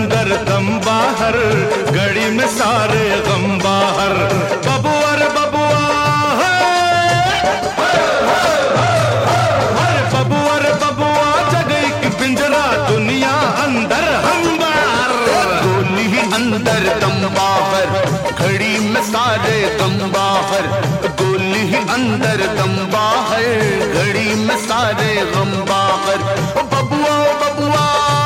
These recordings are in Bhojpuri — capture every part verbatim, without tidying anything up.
अंदर दम बाहर, घड़ी में सारे गम बाहर। बबुआ रे बबुआ, अरे बबुआ रे बबुआ, जग एक पिंजरा, दुनिया अंदर हम बाहर। गोली अंदर दम बाहर, घड़ी में सारे गम बाहर। गोली अंदर दम बाहर, घड़ी में सारे गम बाहर। बबुआ बबुआ,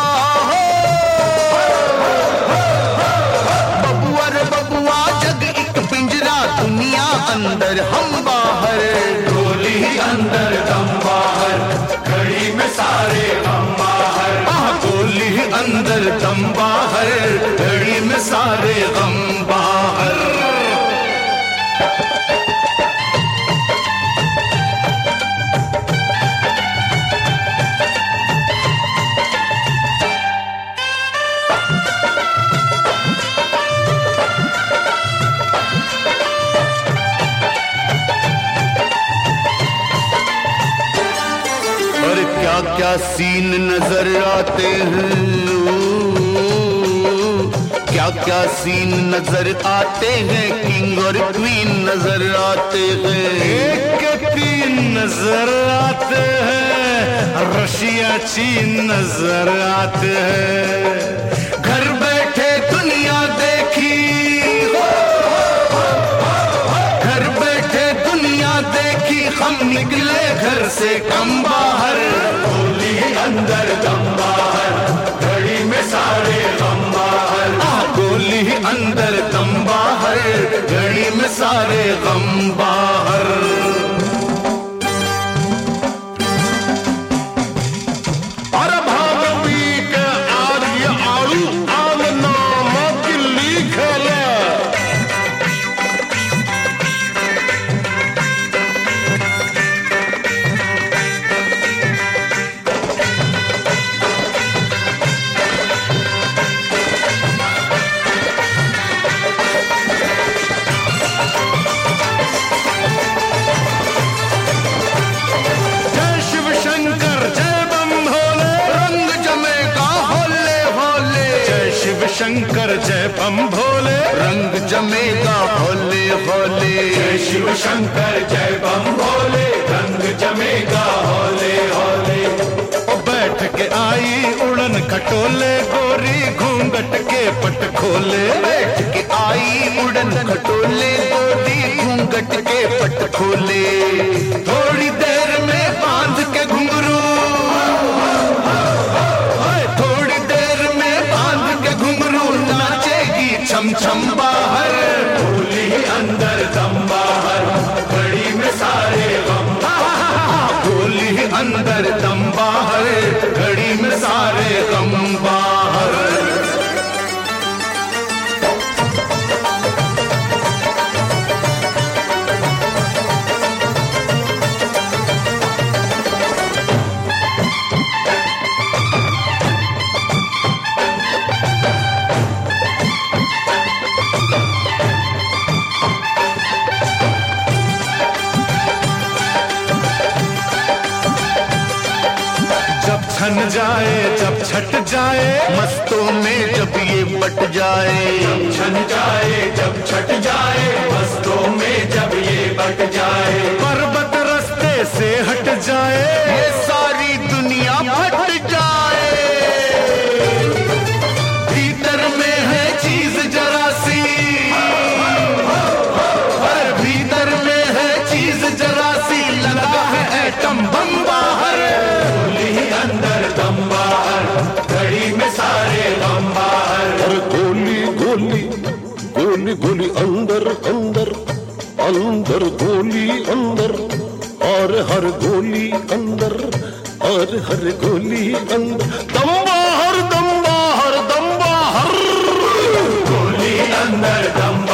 बबुआ रे बबुआ, जग एक पिंजरा, दुनिया अंदर हम बाहर। गोली अंदर दम बाहर, घड़ी में सारे गम बाहर। गोली अंदर दम बाहर, घड़ी में सारे गम बाहर। क्या क्या सीन नजर आते हैं, क्या क्या सीन नजर आते हैं, किंग और क्वीन नजर आते हैं। एक के तीन नजर आते हैं, रशिया चीन नजर आते हैं। घर बैठे दुनिया देखी, घर बैठे दुनिया देखी, हम निकले घर से कम बाहर। गोली अंदर दम बाहर, घड़ी में सारे गम बाहर। गोली अंदर दम बाहर, घड़ी में सारे गम बाहर। अरे भाग पी के आज ये आड़ू आल नाम की लीक है। शंकर जय बम भोले, रंग जमेगा होले होले। जय शिव शंकर जय बम भोले, रंग जमेगा होले होले। ओ बैठ के आई उड़न खटोले, गोरी घूंघट के पट खोले। बैठ के आई उड़न खटोले, गोरी घूंघट के पट खोले। थोड़ी देर में बांध के घुंघरू, छम छम बाहर। गोली अंदर दम बाहर, घड़ी में सारे गम। गोली अंदर दम बाहर, घड़ी में सारे गम बाहर। छन जाए जब छट जाए, मस्तों में जब ये बट जाए। जब छन जाए जब छट जाए, मस्तों में जब ये बट जाए। पर्वत रास्ते से हट जाए, ये सारी दुनिया फट जाए। भीतर में है चीज जरा सी, भीतर में है चीज जरा सी, लगा है एटम बम बाहर। अंदर दम बाहर, घड़ी में सारे गम बाहर। और गोली गोली गोली गोली अंदर अंदर अंदर गोली अंदर, और हर गोली अंदर, और हर गोली अंदर। दम बाहर दम बाहर दम बाहर, गोली अंदर दम